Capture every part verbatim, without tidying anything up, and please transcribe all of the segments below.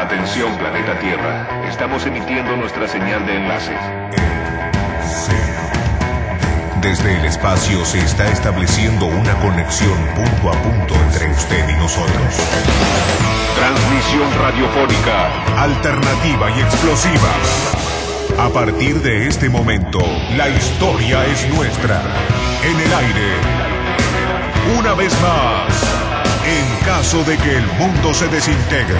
Atención, planeta Tierra. Estamos emitiendo nuestra señal de enlace. Desde el espacio se está estableciendo una conexión punto a punto entre usted y nosotros. Transmisión radiofónica, alternativa y explosiva. A partir de este momento, la historia es nuestra. En el aire, una vez más, en caso de que el mundo se desintegre.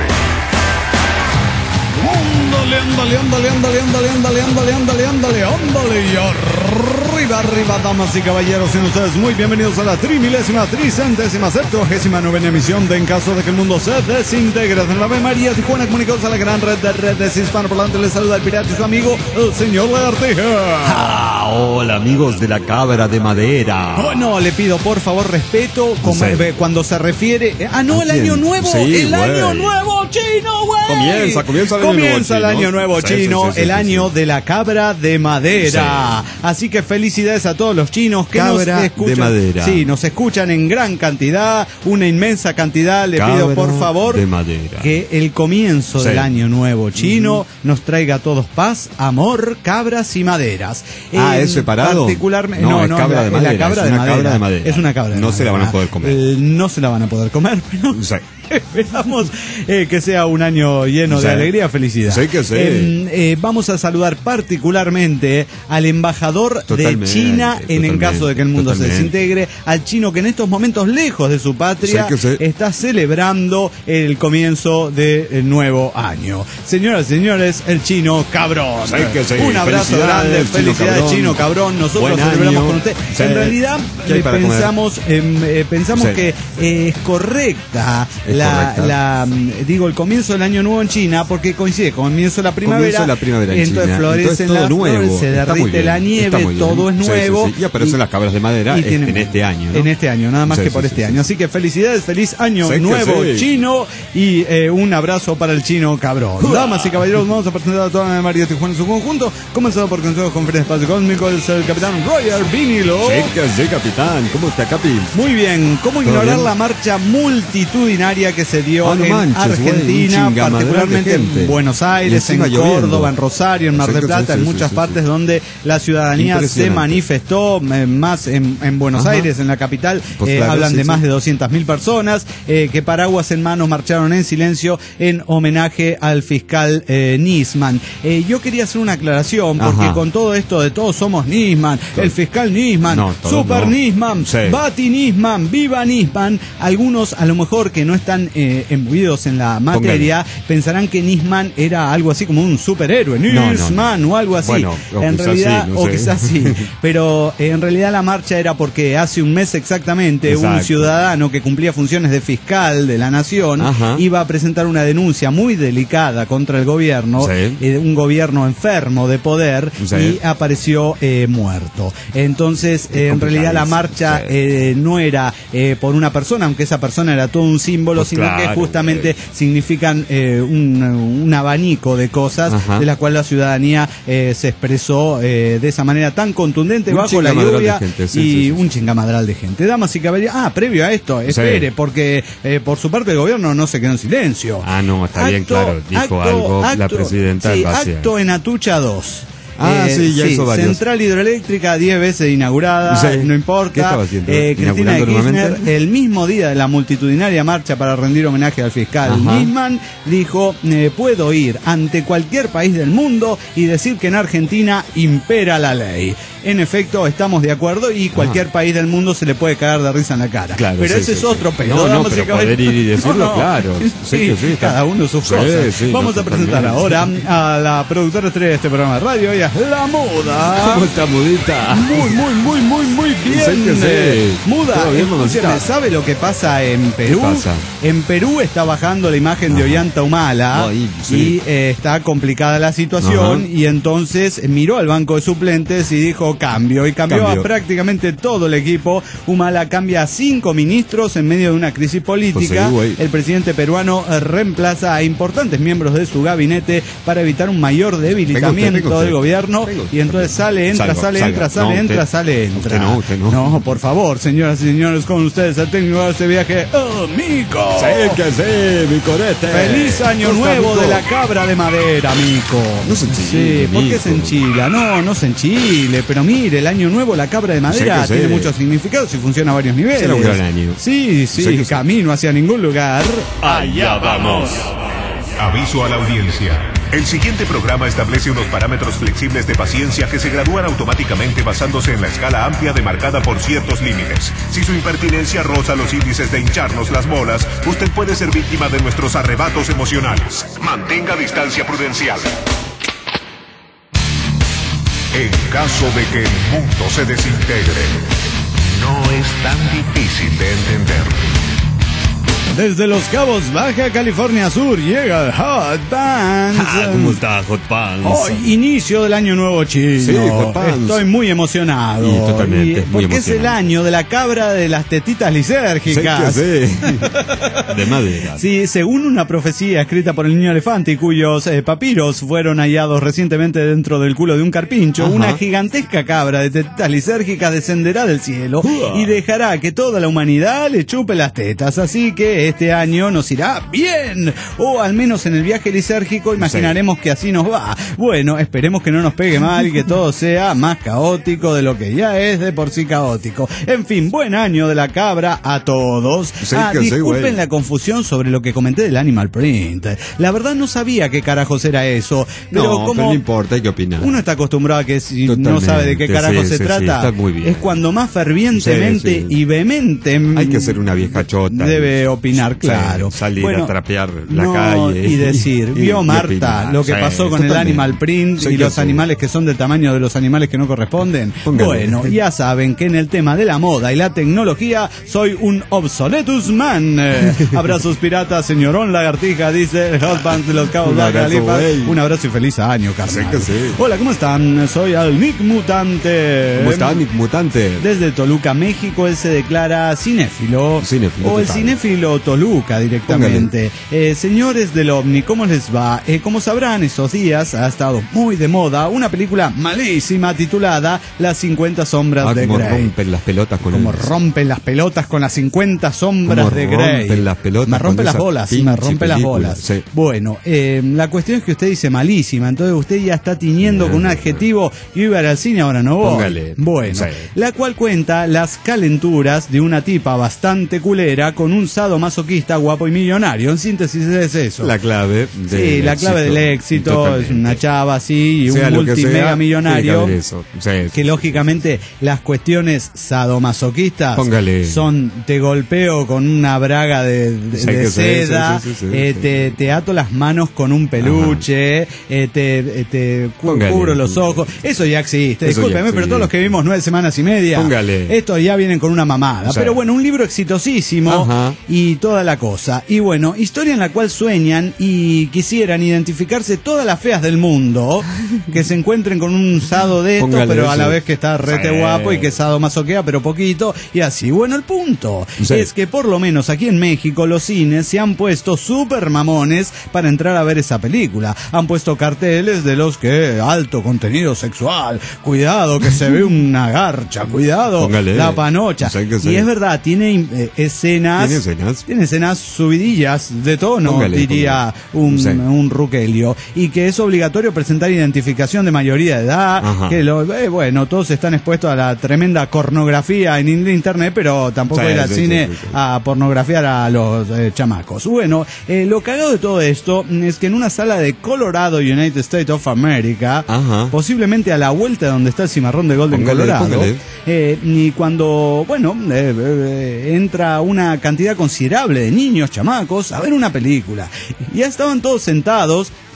Ándale, ándale, ándale, ándale, ándale, ándale, ándale, ándale, ándale, ándale, y arriba, arriba, damas y caballeros, sean ustedes muy bienvenidos a la trimilésima, tricentésima, septuagésima novena emisión de En Caso de que el Mundo se Desintegre. En la Ave María Tijuana, comunicados a la gran red de redes hispanoparlantes, les saluda el pirata y su amigo, el señor Lagartija. Ah, hola, amigos de la cabra de madera. Bueno, le pido por favor respeto como, Sí. eh, cuando se refiere... Ah, no, el ¿A quién? año nuevo, Sí, el güey. año nuevo chino, güey. Comienza, comienza el año Comienza nuevo el chino. año nuevo Sí, chino, sí, sí, el sí, año sí. de la cabra de madera. Sí. Así que felicidades a todos los chinos que Cabra nos de escuchan. madera. Sí, nos escuchan en gran cantidad, una inmensa cantidad. Le Cabra pido por favor de madera. que el comienzo Sí. del año nuevo chino uh-huh. nos traiga a todos paz, amor, cabras y maderas. Ah, En ¿es separado? Particularmente, No, no, es no, cabra la, de es la madera, cabra es de una madera. cabra de madera. Es una cabra de No madera. se la van a poder comer. Eh, no se la van a poder comer, pero Sí. esperamos eh, que sea un año lleno Sí. de alegría y felicidad. Sí que sí. Eh, eh, vamos a saludar particularmente al embajador Totalmente, de China en el totalmente, caso de que el mundo totalmente. se desintegre, al chino que en estos momentos lejos de su patria Sí que sí. está celebrando el comienzo del nuevo año. Señoras y señores, el chino cabrón. Sí que sí. Un abrazo Felicidades, grande, chino felicidades cabrón. chino cabrón. Nosotros Buen celebramos año. con usted. Sí. En realidad ¿Qué hay eh, para comer? pensamos, em, eh, pensamos Sí. que eh, es correcta Es la, correcta. la mm, digo el comienzo del año nuevo en China porque coincide con el comienzo de la primavera. Comienzo de la primavera en entonces China. florecen Entonces todo las nuevo. flores, se Está muy derrite bien, la está nieve, muy bien. todo es Sí, sí, nuevo. sí. Y aparecen las cabras de madera y en, tienen- en este año, ¿no? En este año, nada más Sí, que sí, por sí, este sí, año. sí. Así que felicidades, feliz año Sí que nuevo sí. chino y eh, un abrazo para el chino cabrón. Damas y caballeros, vamos a presentar a toda la María Tijuana en su conjunto, comenzando por Consejo de Conferencia Espacio Cósmico, es el capitán Roger Vinilo. Sí que sí, capitán. ¿Cómo está, capi? Muy bien, ¿cómo ¿Todo ignorar bien? la marcha multitudinaria que se dio Ah, no en manches, güey, un Argentina, chingamadral de particularmente en gente. Buenos Aires, Y en encima lloviendo. Córdoba, en Rosario, en Mar Sí, del sí, Plata, sí, en sí, muchas sí, partes sí. donde la ciudadanía se Impresionante. manifestó, eh, más en, en Buenos Ajá. Aires, en la capital, Pues eh, claro, hablan sí, de sí. más de doscientas mil personas, eh, que paraguas en manos marcharon en silencio en homenaje al fiscal eh, Nisman. Eh, yo quería hacer una aclaración, porque Ajá. con todo esto de todos somos Nisman, el fiscal Nisman, No, todos Super no. Nisman, Sí. Bati Nisman, Viva Nisman, algunos a lo mejor que no están eh, embuidos en la materia pensarán que Nisman era algo así como un superhéroe, No, no, Nisman no. o algo así. Bueno, o en quizás realidad, sí, no o sé. quizás sí, pero eh, en realidad la marcha era porque hace un mes exactamente un Exacto. ciudadano que cumplía funciones de fiscal de la nación Ajá. iba a presentar una denuncia muy delicada contra el gobierno, Sí. eh, un gobierno enfermo de poder, Sí. y apareció eh, muerto. Entonces, eh, en realidad la marcha Sí. eh, no era eh, por una persona, aunque esa persona era todo un símbolo, Pues sino claro, que justamente güey. significan eh, un, un abanico de cosas Ajá. de las cuales la ciudadanía eh, se expresó eh, de esa manera tan contundente Un bajo la chingamadral de lluvia gente, sí, y sí, sí, un chingamadral de gente. Damas y caballeros, ah, previo a esto, espere, porque eh, por su parte el gobierno no se quedó en silencio. Ah, no, está bien, Acto- claro. Dijo acto- algo la acto- presidenta. sí, Albacia. acto en Atucha dos. Ah, sí, ya hizo varios. Central hidroeléctrica diez veces inaugurada, Sí. no importa. ¿Qué estaba haciendo? Eh, Cristina de ¿Inaugurando Kirchner, nuevamente? el mismo día de la multitudinaria marcha para rendir homenaje al fiscal Ajá. Nisman, dijo, eh, puedo ir ante cualquier país del mundo y decir que en Argentina impera la ley. En efecto, estamos de acuerdo y cualquier país del mundo se le puede cagar de risa en la cara. Claro, pero sí, ese sí, es sí. otro pedo. No, no, damas y pero caballeros. poder ir y decirlo, claro. Sí, Sí, que sí, está- cada uno sus Sí, cosas. sí, Vamos no, a presentar totalmente. ahora a la productora estrella de este programa de radio, ella es La Muda. ¿Cómo está, mudita? Muy, muy, muy, muy, muy bien. Sí que sí. Eh, Muda, ¿Todo bien, escúcheme, mamacita? ¿sabe lo que pasa en Perú? pasa? En Perú está bajando la imagen de Ollanta Humala Ay, sí. y eh, está complicada la situación, Ajá. y entonces eh, miró al banco de suplentes y dijo, hubo cambio y cambió, cambió a prácticamente todo el equipo. Humala cambia a cinco ministros en medio de una crisis política. Pues sí, el presidente peruano reemplaza a importantes miembros de su gabinete para evitar un mayor debilitamiento usted, usted. del gobierno. Usted. Y entonces sale, entra, salgo, sale, salgo. entra, sale, no, entra, usted, sale, entra. Usted no, usted no. No, por favor, señoras y señores, con ustedes el técnico de este viaje, amigo. Sí, que sí, mi corete. Feliz año nuevo amigo. de la cabra de madera, amigo. No se enchile. Sí, ¿por qué se enchila? No, no se enchile, pero mire, el año nuevo, la cabra de madera, sí tiene muchos significados y funciona a varios niveles. Será un gran año. Sí, sí, sí camino hacia ningún lugar. Allá vamos. Aviso a la audiencia. El siguiente programa establece unos parámetros flexibles de paciencia que se gradúan automáticamente basándose en la escala amplia demarcada por ciertos límites. Si su impertinencia roza los índices de hincharnos las bolas, usted puede ser víctima de nuestros arrebatos emocionales. Mantenga distancia prudencial. En caso de que el mundo se desintegre, no es tan difícil de entender. Desde Los Cabos, Baja California Sur, llega Hot Pants. Ah, ¿cómo está Hot Pants? Oh, inicio del año nuevo chino. Sí, Hot Pants. Estoy muy emocionado. Sí, totalmente. Y, porque muy es el año de la cabra de las tetitas lisérgicas. Sí, sí. De madera. Sí, según una profecía escrita por el niño elefante y cuyos eh, papiros fueron hallados recientemente dentro del culo de un carpincho, ajá, una gigantesca cabra de tetitas lisérgicas descenderá del cielo uh. y dejará que toda la humanidad le chupe las tetas. Así que este año nos irá bien, o al menos en el viaje lisérgico imaginaremos sí. que así nos va. Bueno, esperemos que no nos pegue mal y que todo sea más caótico de lo que ya es de por sí caótico. En fin, buen año de la cabra a todos. Sí, ah, disculpen sí, la confusión sobre lo que comenté del Animal Print. La verdad no sabía qué carajos era eso, pero no, como pero no importa, hay que opinar. Uno está acostumbrado a que si totalmente no sabe de qué carajo sí, se sí, trata, sí, muy bien. Es cuando más fervientemente sí, sí. y vehemente hay que ser una vieja chota. Debe opinar. Claro. Sí, salir bueno, a trapear la no, calle. Y decir, y, vio y Marta opinar. lo que sí, pasó con totalmente. el Animal Print sí, y los sí. animales que son del tamaño de los animales que no corresponden. Póngale. Bueno, ya saben que en el tema de la moda y la tecnología soy un obsoletus man. Eh, abrazos piratas, señorón lagartija, dice el Hot Pants de Los Cabos Baja California. Un abrazo y feliz año, carnal. Sí, sí. Hola, ¿cómo están? Soy el Nick Mutante. ¿Cómo está Nick Mutante? Desde Toluca, México, él se declara cinéfilo. Cinéfilo. O el total. cinéfilo Toluca directamente. Eh, señores del OVNI, ¿cómo les va? Eh, como sabrán, estos días ha estado muy de moda una película malísima titulada Las cincuenta sombras ah, de como Grey. rompen las pelotas con Como el... rompen las pelotas con las cincuenta sombras de Grey. rompen las pelotas me rompe las bolas, me rompe las bolas. Sí. Bueno, eh, la cuestión es que usted dice malísima, entonces usted ya está tiñendo con un adjetivo y iba al cine, ahora no voy. Póngale. Bueno, sí. La cual cuenta las calenturas de una tipa bastante culera con un sadomasoquista guapo y millonario. En síntesis es eso. La clave Sí, la clave del éxito. Totalmente. Es una chava así y sea un multimega millonario que, sí, que lógicamente las cuestiones sadomasoquistas Póngale. son te golpeo con una braga de, de, sí, de seda, sí, sí, sí, sí, eh, sí. Te, te ato las manos con un peluche, eh, te, te cu cubro los ojos. Eso ya existe. Eso Discúlpeme, ya, pero sí. todos los que vimos nueve semanas y media, Póngale. estos ya vienen con una mamada. Sí. Pero bueno, un libro exitosísimo. Ajá. Y toda la cosa. Y bueno, historia en la cual sueñan y quisieran identificarse todas las feas del mundo que se encuentren con un sado de esto, Póngale pero eso. a la vez que está rete sí. guapo y que sado masoquea, pero poquito. Y así, bueno, el punto sí. es que por lo menos aquí en México los cines se han puesto súper mamones para entrar a ver esa película. Han puesto carteles de los que alto contenido sexual, cuidado que se ve una garcha, cuidado Póngale. la panocha. Sí, sí. Y es verdad, tiene eh, escenas, ¿Tiene escenas? Tiene escenas subidillas de tono, Póngale, diría un, sí. un ruquelio. Y que es obligatorio presentar identificación de mayoría de edad. Ajá. Que lo, eh, bueno, todos están expuestos a la tremenda pornografía en internet, pero tampoco sí, ir al sí, cine sí, sí, sí. a pornografiar a los eh, chamacos. Bueno, eh, lo cagado de todo esto es que en una sala de Colorado, United States of America, Ajá. posiblemente a la vuelta de donde está el cimarrón de Golden, póngale, Colorado, póngale. Eh, y cuando, bueno, eh, eh, entra una cantidad considerable de niños, chamacos, a ver una película. Y ya estaban todos sentados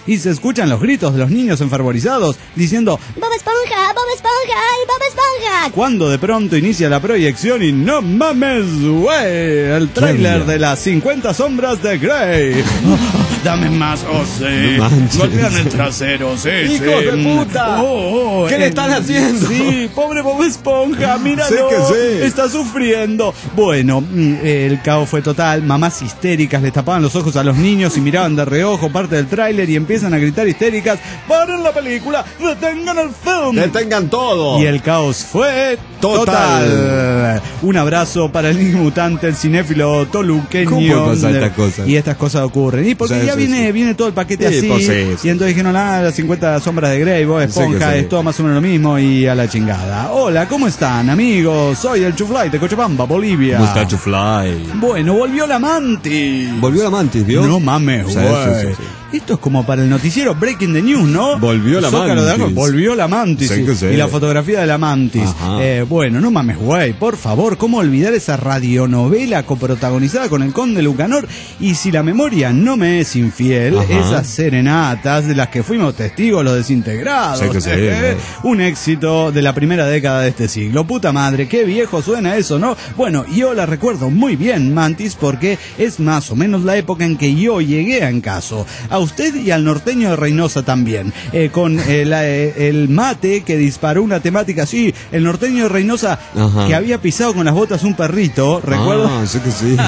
y se escuchan los gritos de los niños enfervorizados diciendo ¡Bob Esponja! ¡Bob Esponja! ¡Ay, Bob Esponja! Cuando de pronto inicia la proyección y no mames, güey, el tráiler de las cincuenta sombras de Grey. Dame más, oh sí. No manches. Golpean el trasero, sí, ¡Hijos sí. de puta! Oh, oh, ¿Qué le están haciendo? Sí, pobre Bob Esponja, míralo. Sé que sé. Está sufriendo. Bueno, el caos fue total. Mamás histéricas les tapaban los ojos a los niños y miraban de reojo parte del tráiler y empiezan a gritar histéricas: ¡paren la película! ¡Detengan el film! ¡Detengan todo! Y el caos fue total. total. Un abrazo para el niño mutante, el cinéfilo toluqueño. ¿Cómo puede pasar estas cosas? Y estas cosas ocurren. Y porque Sí, ya sí, viene, sí. viene todo el paquete Sí, así. pues sí, sí. Y entonces dijeron, ah, las cincuenta sombras de Grey, Bob Esponja, Sí que sí. es todo más o menos lo mismo y a la chingada. Hola, ¿cómo están, amigos? Soy el Chuflight de Cochabamba, Bolivia. Mustacho Fly. Bueno, volvió la Mantis. Volvió la Mantis, ¿vio? No mames, Sí, güey. sí, sí, sí. Esto es como para el noticiero Breaking the News, ¿no? Volvió la Zócalo de Mantis. algo, volvió la Mantis. Sí y, que sí. y la fotografía de la Mantis. Ajá. Eh, bueno, no mames, güey. Por favor, ¿cómo olvidar esa radionovela coprotagonizada con el Conde Lucanor? Y si la memoria no me es infiel, Ajá. esas serenatas de las que fuimos testigos los desintegrados. Sí que sí, Eh, ¿no? Un éxito de la primera década de este siglo. Puta madre, qué viejo suena eso, ¿no? Bueno, yo la recuerdo muy bien, Mantis, porque es más o menos la época en que yo llegué a Encaso. A usted y al norteño de Reynosa también. Eh, con eh, la, eh, el mate que disparó una temática así. El norteño de Reynosa Ajá. que había pisado con las botas un perrito, recuerdo. Ah, sí que sí.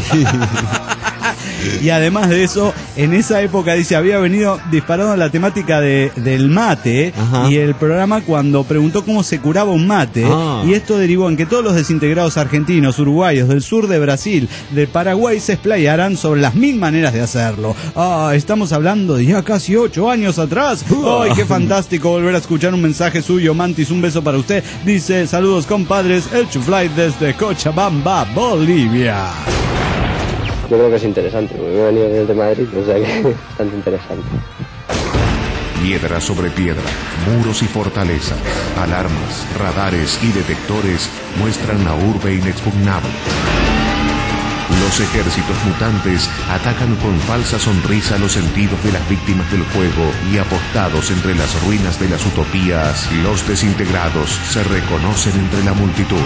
Y además de eso, en esa época, dice, había venido disparando la temática de, del mate. Ajá. Y el programa cuando preguntó cómo se curaba un mate. Ah. Y esto derivó en que todos los desintegrados argentinos, uruguayos, del sur de Brasil, de Paraguay, se explayaran sobre las mil maneras de hacerlo. Ah, estamos hablando de ya casi ocho años atrás. Ay, qué fantástico volver a escuchar un mensaje suyo, Mantis. Un beso para usted. Dice, saludos compadres, el Chuflight desde Cochabamba, Bolivia. Yo creo que es interesante, porque he venido desde Madrid, o sea que es bastante interesante. Piedra sobre piedra, muros y fortalezas, alarmas, radares y detectores muestran la urbe inexpugnable. Los ejércitos mutantes atacan con falsa sonrisa los sentidos de las víctimas del juego y apostados entre las ruinas de las utopías, los desintegrados se reconocen entre la multitud.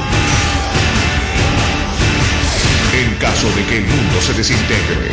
En caso de que el mundo se desintegre,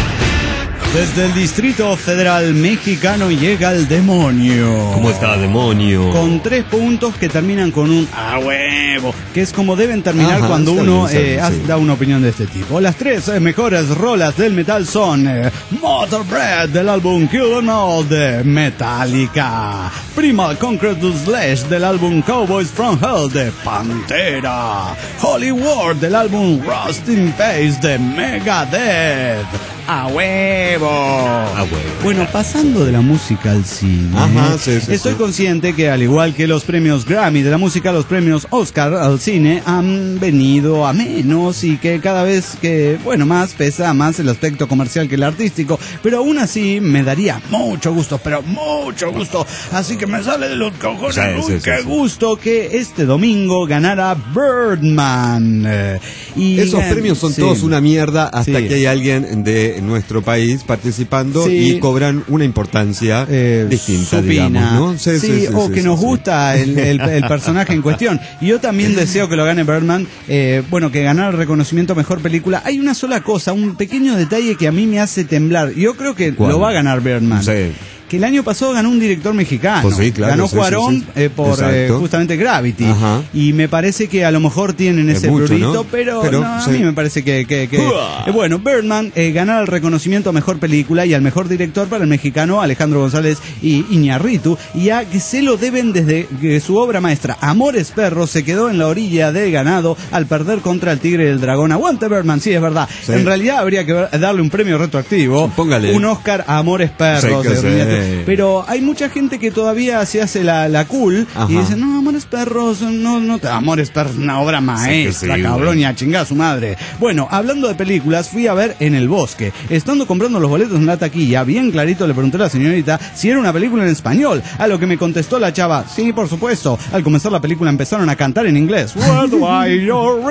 Desde el Distrito Federal Mexicano llega el demonio. ¿Cómo está, demonio? Con tres puntos que terminan con un a huevo, que es como deben terminar Ajá, cuando está uno bien, está eh, bien, hace- sí. da una opinión de este tipo. Las tres eh, mejores rolas del metal son eh, Motorbread del álbum Kill 'Em All de Metallica, Primal Concrete Slash del álbum Cowboys from Hell de Pantera, Holy War del álbum Rust in Peace de Megadeth. ¡A huevo! A huevo. Bueno, pasando de la música al cine, Ajá, sí, sí, estoy sí. consciente que al igual que los premios Grammy de la música, los premios Oscar al cine han venido a menos y que cada vez que, bueno, más pesa más el aspecto comercial que el artístico, pero aún así me daría mucho gusto, pero mucho gusto, así que me sale de los cojones, Sí, uy, sí, sí, qué sí. gusto que este domingo ganara Birdman. Eh, Y, Esos eh, premios son sí. todos una mierda hasta Sí. que hay alguien de nuestro país participando Sí. y cobran una importancia Eh, distinta, supina. digamos, ¿no? Sí, o que nos gusta el, el- el personaje en cuestión. Y yo también deseo que lo gane Birdman, eh, bueno, que ganar el reconocimiento a mejor película. Hay una sola cosa, un pequeño detalle que a mí me hace temblar. Yo creo que ¿Cuál? lo va a ganar Birdman. Sí. Que el año pasado ganó un director mexicano. Pues sí, claro, ganó sí, Cuarón sí, sí. eh, por eh, Exacto. justamente Gravity. Ajá. Y me parece que a lo mejor tienen Es ese mucho, prurito, ¿no? pero, Pero, no, a sí. mí me parece que... que, que- Uah. eh, bueno, Birdman eh, ganar el reconocimiento a mejor película y al mejor director para el mexicano Alejandro González y Iñárritu, y ya que se lo deben desde que su obra maestra Amores Perros se quedó en la orilla del ganado al perder contra el Tigre y el Dragón. Aguante Birdman, sí, es verdad. Sí. En realidad habría que ver- darle un premio retroactivo, Póngale. un Oscar a Amores Perros, Sí, que eh, sí. pero hay mucha gente que todavía se hace la, la cool Ajá. y dice, no, Amores Perros, no, no, te- Amores Perros, una obra maestra, sí, cabrón, güey. y a chingar a su madre. Bueno, hablando de películas, fui a ver En el Bosque. Estando comprando los boletos en la taquilla, bien clarito le pregunté a la señorita si era una película en español, a lo que me contestó la chava, sí, por supuesto. Al comenzar la película empezaron a cantar en inglés, What do I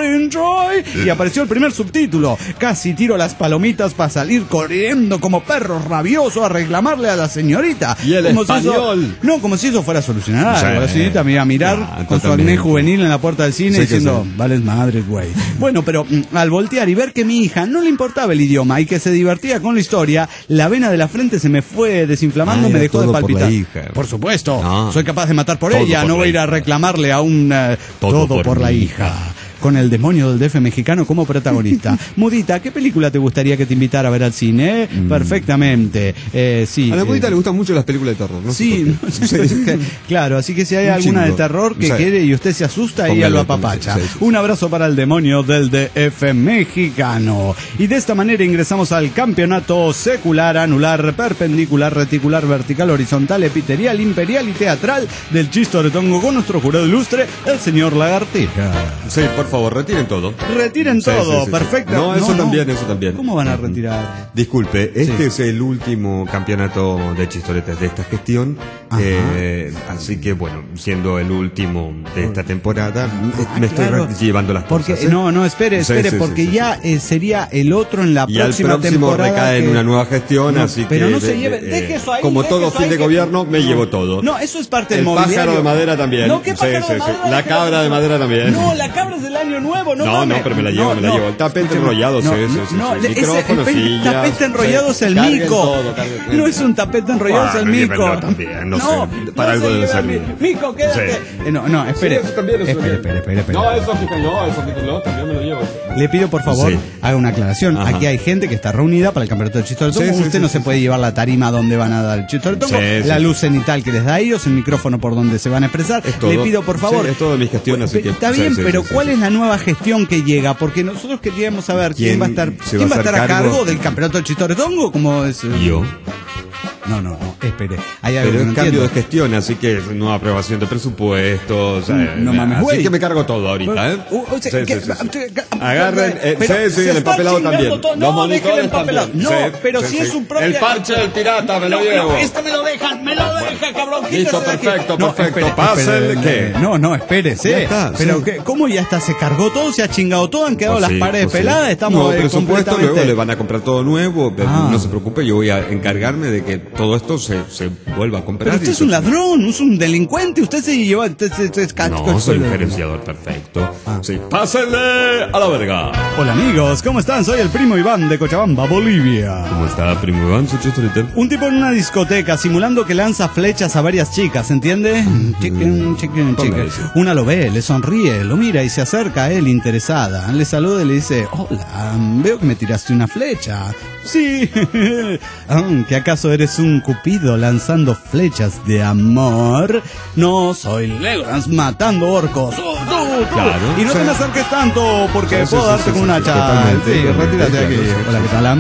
enjoy? Y apareció el primer subtítulo. Casi tiro las palomitas para salir corriendo como perro rabioso a reclamarle a la señorita señorita. Y el como español. Si eso, no, como si eso fuera a solucionar Sí. algo. La señorita me iba a mirar No, con su acné juvenil en la puerta del cine Sí, diciendo, sí. vales madres, güey. Bueno, pero mm, al voltear y ver que mi hija no le importaba el idioma y que se divertía con la historia, la vena de la frente se me fue desinflamando, Ay, me dejó de todo por palpitar. la hija. Por supuesto, No. soy capaz de matar por Todo ella, por no la voy a ir a hija. reclamarle a un eh, todo, Todo por, por la mi hija. hija. Con el demonio del D F mexicano como protagonista. Mudita, ¿qué película te gustaría que te invitara a ver al cine? eh? Mm. Perfectamente. Eh, sí. A la Mudita eh, le gustan mucho las películas de terror, ¿no? Sí, sé por qué. claro, así que si hay Un alguna de chingo. terror que Sí. quiere y usted se asusta, ella Póngalo, lo apapacha. sí, sí, sí. Un abrazo para el demonio del D F mexicano. Y de esta manera ingresamos al campeonato secular, anular, perpendicular, reticular, vertical, horizontal, epithelial, imperial y teatral del Chistoretongo con nuestro jurado ilustre, el señor Lagartija. Sí, por favor, retiren todo. Retiren Sí, todo, sí, sí, perfecto. sí. No, eso también, eso también. ¿Cómo van a retirar? Disculpe, este Sí. es el último campeonato de chistoretas de esta gestión, Ajá. eh, así que bueno, siendo el último de esta temporada, me- me estoy Claro, re- llevando las porque cosas. ¿eh? no, no, espere, Sí, espere, sí, sí, porque sí, ya sí. eh, sería el otro en la Y al próxima próximo temporada. recae en que- una nueva gestión, No, así pero que... no se de- lleve, de- deje eso ahí. como deje todo eso fin ahí de que- gobierno, me no, llevo todo. No, eso es parte del El mobiliario. pájaro de madera también. No, ¿qué Sí, pájaro sí, de sí. madera? La cabra de madera también. No, la cabra es del año nuevo, no No, mames. no, pero me la llevo, me la llevo. El tapete escúcheme. enrollado, sí, no, sí, sí, No, sí. le- ese- Micrófono, el sillas, tapete enrollado es el carguen mico. todo, carguen- No es un tapete enrollado, es el Bueno, mico. llévenlo también, no sé, para algo se debe lleve servir. a mi- Mico, quédate. Sí. Eh, no, no, espere. Sí, eso también, eso espere, también. espere, espere, espere. No, eso quítenlo, eso quítenlo, también me lo llevo. Le pido por favor, Sí. haga una aclaración. Ajá. Aquí hay gente que está reunida para el campeonato de Chistoretongo. Sí, sí, Usted sí, no sí, se sí. puede llevar la tarima donde van a dar el Chistoretongo, Sí, la sí. luz cenital que les da a ellos, el micrófono por donde se van a expresar. Es todo. Le pido por favor. Sí, es todo mi gestión, así que- Está sí, bien, sí, pero sí, sí, ¿cuál sí. es la nueva gestión que llega? Porque nosotros queríamos saber quién, ¿Quién va a estar, se quién va va a a estar a hacer cargo cargo? del campeonato de Chistoretongo. Como es, eh, Yo. No, no, no, espere. Hay algo Pero que es no cambio de entiendo. gestión, así que no aprobación de presupuestos. Mm, eh, no mames, así güey. que me cargo todo ahorita, ¿eh? Uh, uh, Sí, que- sí, sí, sí. que- Agarren, eh, pero sí, sí, se el está empapelado chingando también. todo. Los No, deje el monitores empapelado. también. No, Sí, pero sí, si sí. es un propio. El parche del pirata, me lo No, llevo. no, este me lo dejan, me lo deja, cabrón. Listo, quítese de aquí. perfecto, No, perfecto. espere, Pásenle, espere, ¿qué? eh, No, no, espérese. Ya está, Pero, sí. ¿qué? ¿cómo ya está? ¿Se cargó todo? ¿Se ha chingado todo? ¿Han quedado Pues las sí, paredes pues sí. peladas? Estamos No, eh, presupuesto, completamente... luego le van a comprar todo nuevo. eh, Ah. No se preocupe, yo voy a encargarme de que todo esto se, se vuelva a comprar. Pero usted y es un se- ladrón, es un delincuente. Usted se lleva... Usted, se- se- se- No, soy un gerenciador perfecto. Ah. Sí, pásenle a la verga. Hola amigos, ¿cómo están? Soy el primo Iván de Cochabamba, Bolivia. ¿Cómo está, primo Iván? Su chistorete. Un tipo en una discoteca simulando que lanza flechas a varias chicas, ¿entiende? Chicken, chicken, chicken. Póngale. Una lo ve, le sonríe, lo mira y se acerca a él interesada. Le saluda y le dice, hola, veo que me tiraste una flecha. Sí, Ah, ¿que acaso eres un cupido lanzando flechas de amor? No, soy Legolas matando orcos. ¡Oh, no, no! Claro. Y no te me acerques tanto porque Sí, sí, puedo sí, darte sí, con sí, una sí, charla. totalmente, Sí, totalmente, retírate de aquí. claro, sí, Hola, sí. ¿qué tal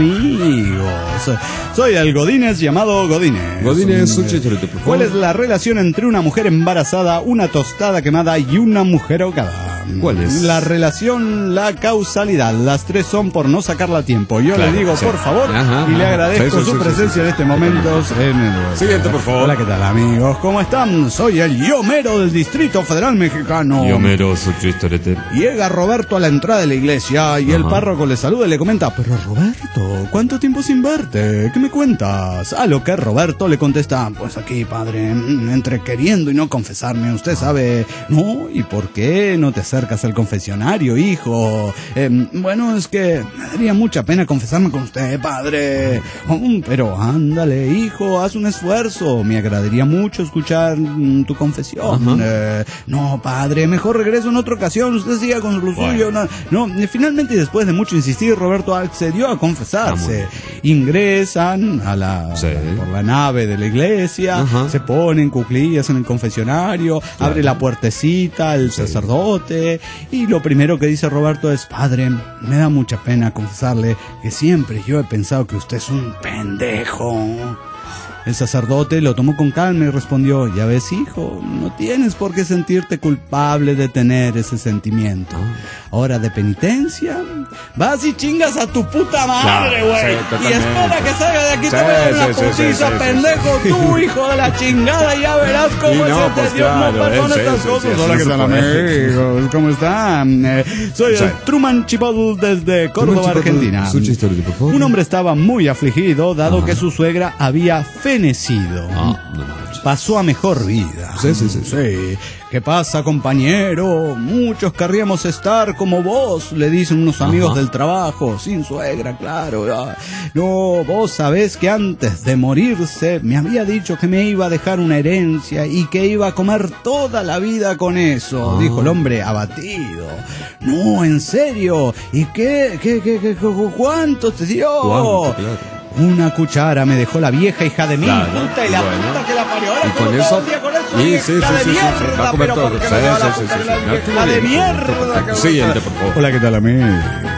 amigos? Soy el Godínez llamado Godínez. Godínez, Mm, un chistorete, por favor. ¿Cuál es la relación entre una mujer embarazada, una tostada quemada y una mujer ahogada? ¿Cuál es? La relación, la causalidad. Las tres son por no sacarla a tiempo. Yo Claro, le digo, sí. por favor, Ajá, y le ajá. agradezco Sí, sí, su sí, presencia sí, en sí. este momento en el... Siguiente, por favor. Hola, ¿qué tal amigos? ¿Cómo están? Soy el Yomero del Distrito Federal Mexicano. Yo mero su chistorete. Llega Roberto a la entrada de la iglesia y el Ajá. párroco le saluda y le comenta, pero Roberto, ¿cuánto tiempo sin verte? ¿Qué me cuentas? A lo que Roberto le contesta, pues aquí, padre, mm, entre queriendo y no confesarme, usted sabe, no, ¿y por qué no te acercas al confesionario, hijo? Eh, bueno, es que me daría mucha pena confesarme con usted, padre. Oh, pero ándale, hijo, haz un esfuerzo, me agradaría mucho escuchar mm, tu confesión. Ajá. Eh, no, padre, mejor regreso en otra ocasión, usted siga con lo Bueno. suyo. No, no, eh, finalmente, después de mucho insistir, Roberto accedió a confesarse. Ah, Ingresan a la, Sí. por la nave de la iglesia, Ajá. se ponen cuclillas en el confesionario, abre la puertecita el sacerdote, y lo primero que dice Roberto es, padre, me da mucha pena confesarle que siempre yo he pensado que usted es un pendejo. El sacerdote lo tomó con calma y respondió, ya ves, hijo, no tienes por qué sentirte culpable de tener ese sentimiento. hora de penitencia. Vas y chingas a tu puta madre, güey. Claro, sí, y espera que salga de aquí, Sí, te voy a dar una sí, sí, putiza, sí, sí, pendejo, sí. tú, hijo de la chingada, ya verás cómo Y es no, este pues Dios, claro, no perdona sí, estas sí, cosas. sí, Hola, sí, ¿qué sí, tal, sí. amigos? ¿Cómo están? Eh, soy Sí. el Truman Chipotle desde Córdoba, Chipotle, Argentina. su chiste, por favor. Un hombre estaba muy afligido, dado Ajá. que su suegra había fenecido. Ah, no manches. Pasó a mejor vida. Sí, sí, sí. Sí. ¿Qué pasa, compañero? Muchos querríamos estar como vos, le dicen unos amigos Ajá. del trabajo, sin suegra, claro. Ah, no, vos sabés que antes de morirse me había dicho que me iba a dejar una herencia y que iba a comer toda la vida con eso, Ah. dijo el hombre abatido. No, en serio. ¿Y qué, qué, qué, qué, cu- cuánto te dio? ¿Cuánto? Claro. Una cuchara me dejó la vieja hija de mí, Claro, puta, y la bueno. puta que la parió. Ahora Y como con todo eso- el día con eso, Sí, vieja sí, sí, de sí, sí, sí. mierda, Va a comer pero todo. ¿por qué Sí, me dio la sí, puta sí, que sí, la sí. vieja Estuvo de bien, mierda? que- Siguiente, por favor. Hola, ¿qué tal, amigos?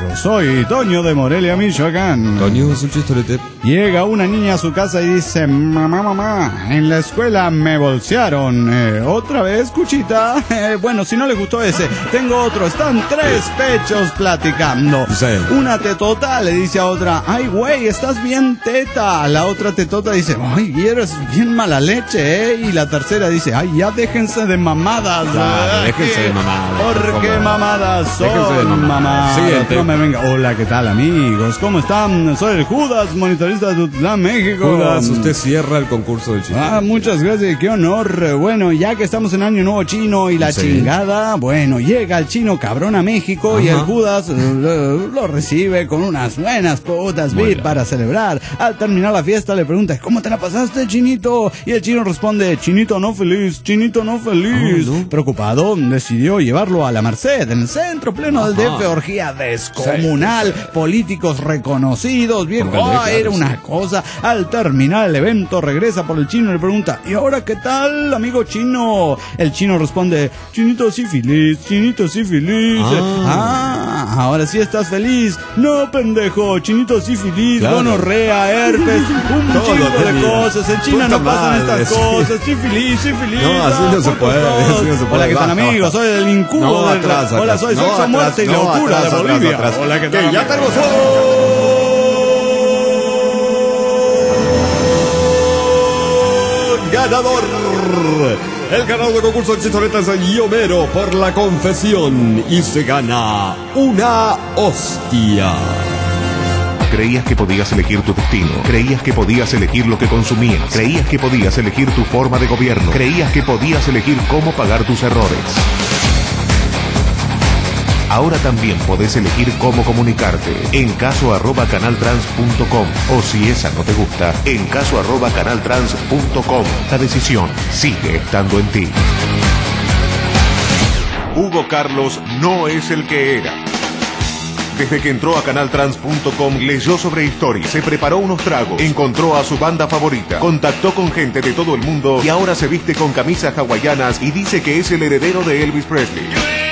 Soy Toño de Morelia, Michoacán. Toño, su chistorete. Llega una niña a su casa y dice, mamá, mamá, en la escuela me bolsearon. Eh, ¿Otra vez, cuchita? Eh, bueno, si no le gustó ese, tengo otro. Están tres pechos platicando. Sí. Una tetota le dice a otra, ay, güey, estás bien teta. La otra tetota dice, ay, eres bien mala leche, ¿eh? Y la tercera dice, ay, ya déjense de mamadas. Claro, Ay, déjense de mamadas, por ¿Por qué favor. mamadas son Déjense de mamadas. mamadas? Siguiente. No me venga. Hola, ¿qué tal, amigos? ¿Cómo están? Soy el Judas, monitorista de Tutlán, México. Judas, usted cierra el concurso del chiste. Ah, muchas gracias, qué honor. Bueno, ya que estamos en Año Nuevo Chino y la Sí. chingada, bueno, llega el chino cabrón a México y Ajá. el Judas eh, lo, lo recibe con unas buenas putas Muy beat bien. para celebrar. Al terminar la fiesta le pregunta, ¿cómo te la pasaste, chinito? Y el chino responde, chinito no feliz, chinito no feliz. Ah, ¿no? Preocupado, decidió llevarlo a la Merced, en el centro pleno del D F, Ajá. orgía descomunal, políticos reconocidos, viejo, Póngale, ah, claro, era una sí. cosa. Al terminar el evento regresa por el chino y le pregunta, ¿y ahora qué tal, amigo chino? El chino responde, chinito sí feliz, chinito sí feliz. Ah. Ah, ahora sí estás feliz. No, pendejo, chinito sí feliz, Claro. gonorrea, herpes, un Todo chingo de tenía. cosas. En China Puta no pasan madre, estas sí. cosas. Sí feliz, sí feliz. No, así ah, no se putos puede, todos. así no se puede. Hola, ¿qué tal, Baja, amigos? baja. Soy el incubo No, del... atrás, Hola, atrás. soy No, sexo, atrás, muerte y no, locura atrás, de atrás, Bolivia. atrás. Hola, ¿qué Que tal? ya amigos? tenemos un ganador. El ganador del concurso de chistoretas es Homero por la confesión y se gana una hostia. Creías que podías elegir tu destino. Creías que podías elegir lo que consumías. Creías que podías elegir tu forma de gobierno. Creías que podías elegir cómo pagar tus errores. Ahora también podés elegir cómo comunicarte. En caso arroba canaltrans punto com. O si esa no te gusta, en caso arroba canaltrans punto com. La decisión sigue estando en ti. Hugo Carlos no es el que era. Desde que entró a canaltrans punto com leyó sobre historia, se preparó unos tragos, encontró a su banda favorita, contactó con gente de todo el mundo y ahora se viste con camisas hawaianas y dice que es el heredero de Elvis Presley.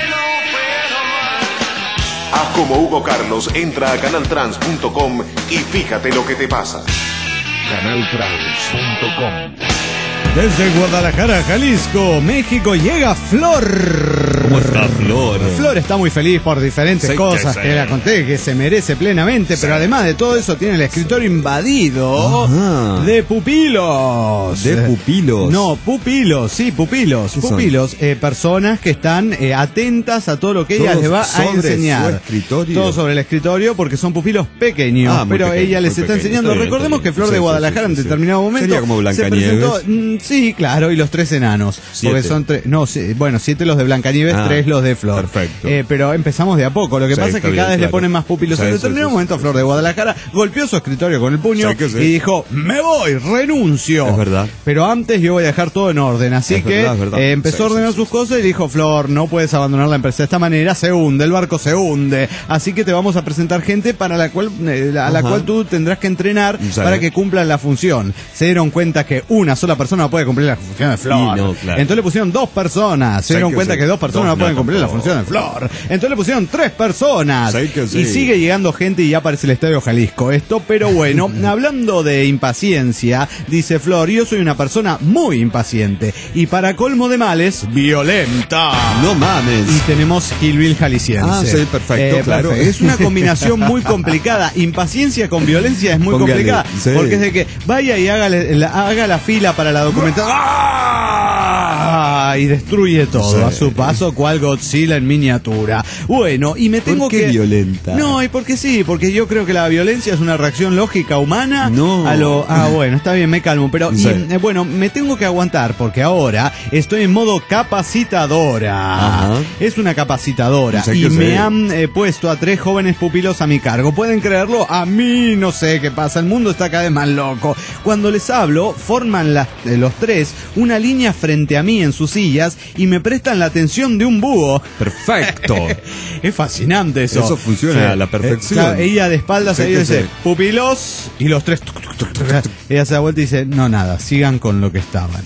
Haz como Hugo Carlos, entra a canaltrans punto com y fíjate lo que te pasa. canaltrans punto com. Desde Guadalajara, Jalisco, México, llega Flor. ¿Cómo está Flor? Flor está muy feliz por diferentes Sí, cosas sí, que sí. le conté, que se merece plenamente, pero además de todo eso tiene el escritorio invadido Ajá. de pupilos. ¿De pupilos? No, pupilos, sí, pupilos. ¿Qué son? Pupilos, eh, personas que están eh, atentas a todo lo que ella Todos les va a sobre enseñar. su escritorio. Todo sobre el escritorio porque son pupilos pequeños, Ah, muy pero pequeños, ella les muy está pequeños. enseñando. Está bien, Recordemos está que bien. Flor Sí, de sí, Guadalajara sí, en sí. determinado momento Sería como se Blancanieves. presentó. Mm, sí, claro, y los tres enanos. Siete. Porque son tres. No, sí, bueno, siete los de Blancanieves, Ah, tres los de Flor. perfecto. Eh, pero empezamos de a poco. Lo que Sí, pasa es está que bien, cada vez le claro. ponen más pupilos. Sí, en sí, determinado sí, momento, sí. Flor de Guadalajara golpeó su escritorio con el puño Sí que sí. y dijo: Me voy, renuncio. Es verdad. Pero antes yo voy a dejar todo en orden. Así Es que verdad, es verdad. eh, empezó Sí, a ordenar sí, sus cosas y dijo: Flor, no puedes abandonar la empresa de esta manera. Se hunde, el barco se hunde. Así que te vamos a presentar gente para la cual, eh, a la Ajá. cual tú tendrás que entrenar Sí. para que cumplan la función. Se dieron cuenta que una sola persona no puede cumplir la función de Flor. Y no, claro. Entonces le pusieron dos personas. Se Sí, dieron que cuenta sí. que dos personas Dos no, no pueden cumplir tampoco. la función de Flor. Entonces le pusieron tres personas. Sí que sí. Y sigue llegando gente y ya parece el Estadio Jalisco esto, pero bueno, hablando de impaciencia, dice Flor, yo soy una persona muy impaciente y para colmo de males, violenta. No mames. Y tenemos Kill Bill jalisciense. Ah, sí, perfecto, claro. perfecto. Es una combinación muy complicada. Impaciencia con violencia es muy Póngale, complicada. sí. Porque es de que vaya y haga la, haga la fila para la documentación. ¡Ah! Y destruye todo Sí. a su paso, cual Godzilla en miniatura. Bueno, y me tengo ¿Por qué que... violenta? No, y porque sí, porque yo creo que la violencia es una reacción lógica humana. No. A lo... Ah, bueno, está bien, me calmo. Pero, Sí. y, eh, bueno, me tengo que aguantar porque ahora estoy en modo capacitadora. Ajá. Es una capacitadora. Sé Y que me sí. han eh, puesto a tres jóvenes pupilos a mi cargo. ¿Pueden creerlo? A mí no sé qué pasa. El mundo está cada vez más loco. Cuando les hablo, forman las, eh, los tres una línea frente a mí en sus sillas y me prestan la atención de un búho. Perfecto. Es fascinante eso. Eso funciona a la perfección. Eh, claro, ella de espaldas Sí ahí que dice, sí. pupilos, y los tres... tuc, tuc, tuc, tuc. Ella se da vuelta y dice, no, nada, sigan con lo que estaban.